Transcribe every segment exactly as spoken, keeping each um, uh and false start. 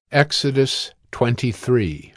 Exodus twenty-three.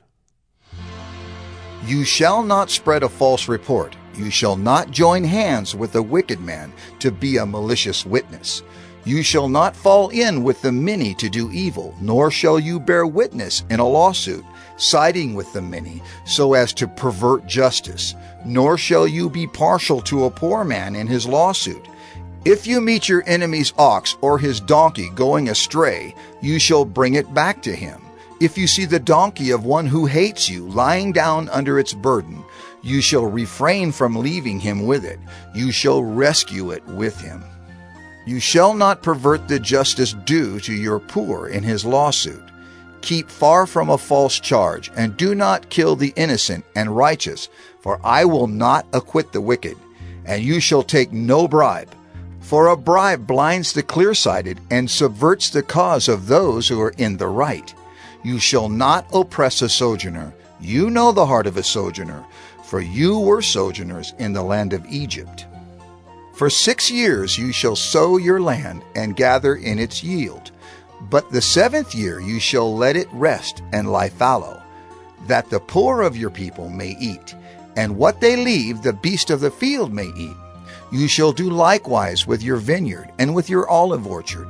You shall not spread a false report. You shall not join hands with a wicked man to be a malicious witness. You shall not fall in with the many to do evil, nor shall you bear witness in a lawsuit, siding with the many, so as to pervert justice. Nor shall you be partial to a poor man in his lawsuit. If you meet your enemy's ox or his donkey going astray, you shall bring it back to him. If you see the donkey of one who hates you lying down under its burden, you shall refrain from leaving him with it. You shall rescue it with him. You shall not pervert the justice due to your poor in his lawsuit. Keep far from a false charge, and do not kill the innocent and righteous, for I will not acquit the wicked. And you shall take no bribe. For a bribe blinds the clear-sighted and subverts the cause of those who are in the right. You shall not oppress a sojourner. You know the heart of a sojourner, for you were sojourners in the land of Egypt. For six years you shall sow your land and gather in its yield. But the seventh year you shall let it rest and lie fallow, that the poor of your people may eat, and what they leave the beast of the field may eat. You shall do likewise with your vineyard and with your olive orchard.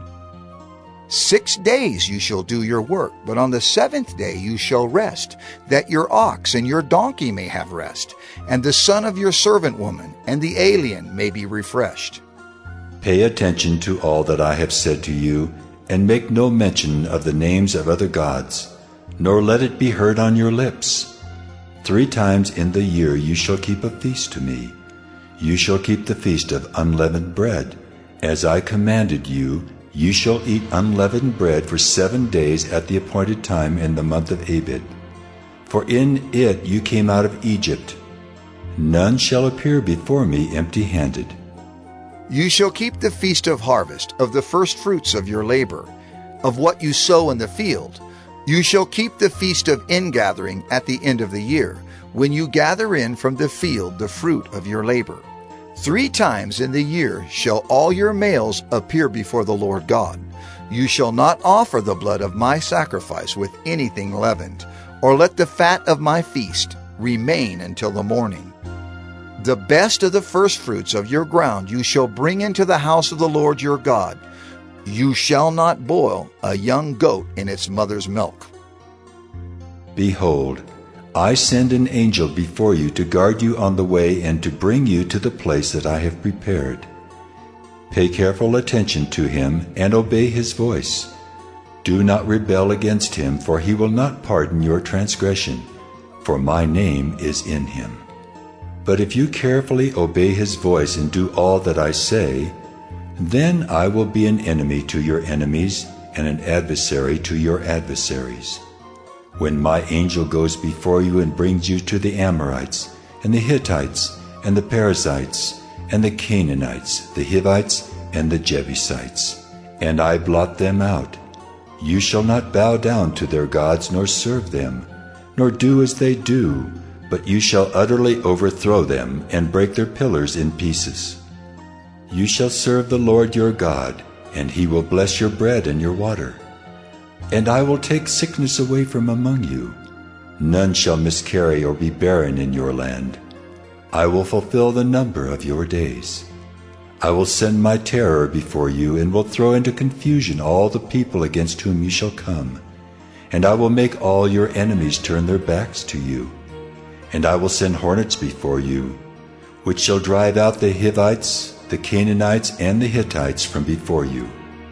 Six days you shall do your work, but on the seventh day you shall rest, that your ox and your donkey may have rest, and the son of your servant woman and the alien may be refreshed. Pay attention to all that I have said to you, and make no mention of the names of other gods, nor let it be heard on your lips. Three times in the year you shall keep a feast to me. You shall keep the feast of unleavened bread. As I commanded you, you shall eat unleavened bread for seven days at the appointed time in the month of Abib. For in it you came out of Egypt. None shall appear before me empty-handed. You shall keep the feast of harvest, of the first fruits of your labor, of what you sow in the field. You shall keep the feast of ingathering at the end of the year, when you gather in from the field the fruit of your labor. Three times in the year shall all your males appear before the Lord God. You shall not offer the blood of my sacrifice with anything leavened, or let the fat of my feast remain until the morning. The best of the firstfruits of your ground you shall bring into the house of the Lord your God. You shall not boil a young goat in its mother's milk. Behold, I send an angel before you to guard you on the way and to bring you to the place that I have prepared. Pay careful attention to him and obey his voice. Do not rebel against him, for he will not pardon your transgression, for my name is in him. But if you carefully obey his voice and do all that I say, then I will be an enemy to your enemies and an adversary to your adversaries. When my angel goes before you and brings you to the Amorites, and the Hittites, and the Perizzites, and the Canaanites, the Hivites, and the Jebusites, and I blot them out, you shall not bow down to their gods nor serve them, nor do as they do, but you shall utterly overthrow them and break their pillars in pieces. You shall serve the Lord your God, and he will bless your bread and your water. And I will take sickness away from among you. None shall miscarry or be barren in your land. I will fulfill the number of your days. I will send my terror before you, and will throw into confusion all the people against whom you shall come. And I will make all your enemies turn their backs to you. And I will send hornets before you, which shall drive out the Hivites, the Canaanites, and the Hittites from before you.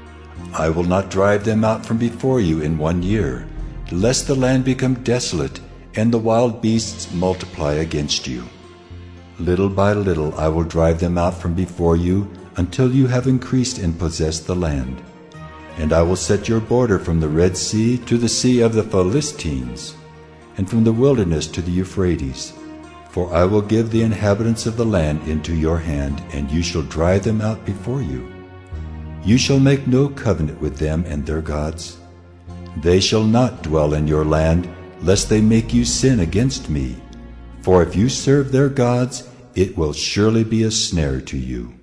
I will not drive them out from before you in one year, lest the land become desolate and the wild beasts multiply against you. Little by little I will drive them out from before you until you have increased and possessed the land. And I will set your border from the Red Sea to the sea of the Philistines, and from the wilderness to the Euphrates. For I will give the inhabitants of the land into your hand, and you shall drive them out before you. You shall make no covenant with them and their gods. They shall not dwell in your land, lest they make you sin against me. For if you serve their gods, it will surely be a snare to you.